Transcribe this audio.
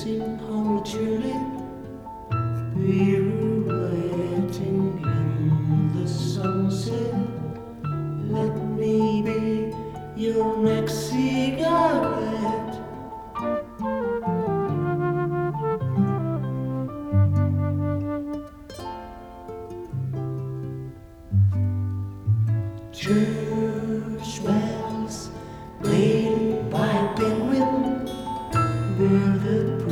dancing holy tulip, pirouetting in the sunset. Let me be your next cigarette. Church bells